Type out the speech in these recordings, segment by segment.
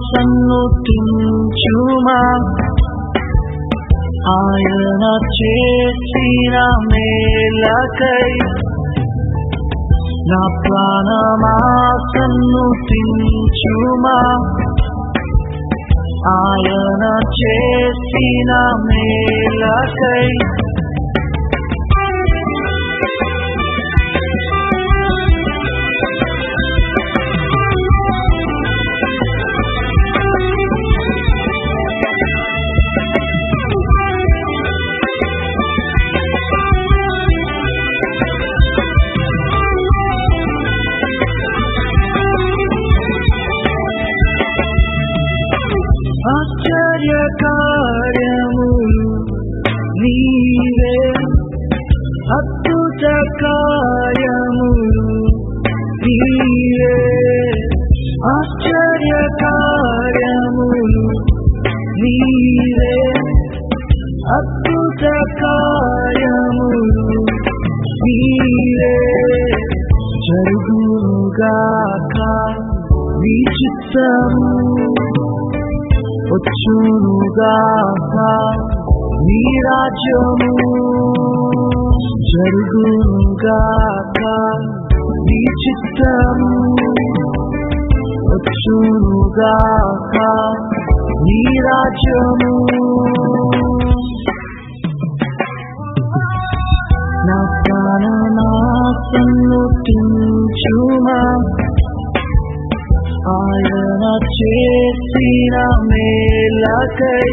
సన్నుతించుమా ఆయన చేసిన మేలకై నా ప్రాణమా సన్నుతించుమా ఆయన చేసిన మేలకై ఆశ్చర్యకార్యములు నీవే అద్భుత కార్యములు నీవే ఆశ్చర్యకార్యములు నీవే అద్భుత కార్యములు నీవే జరుగుగాక నీ చిత్తము వచ్చునుగాక నీ రాజ్యము జరుగునుగాక నీ చిత్తము వచ్చునుగాక నీ రాజ్యము నా ప్రాణమా సన్నుతించుమా ఆయన చేసిన మేలకై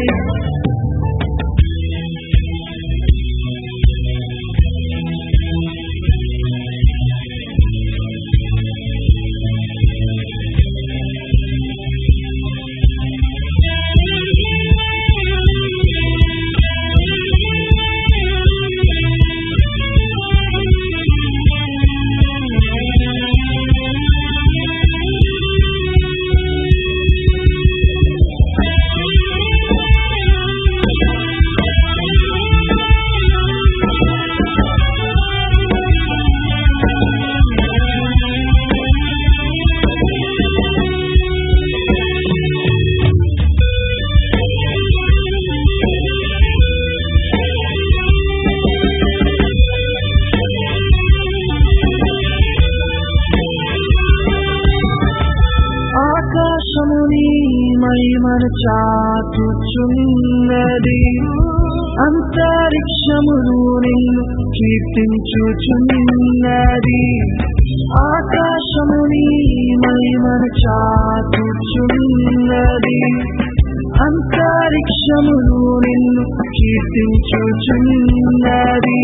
ఆకాశముని మహిమను చాటుచున్నది అంతరిక్షమును నిన్ను కీర్తించుచున్నది ఆకాశముని మహిమను చాటుచున్నది అంతరిక్షమును నిన్ను కీర్తించుచున్నది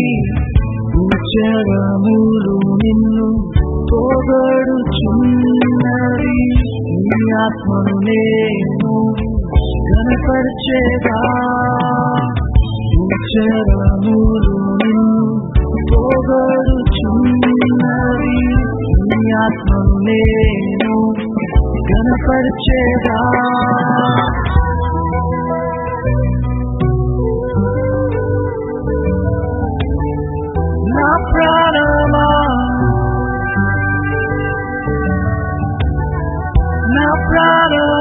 ఉచ్చరములు నిన్ను పొగడుచున్నది నీ ఆత్మను నేను ఘనపరిచేదా ఉచ్చరములు నిన్ను పొగడుచున్నది నీ ఆత్మను నేను ఘనపరిచేదా నా ప్రాణమా నా ప్రాణమా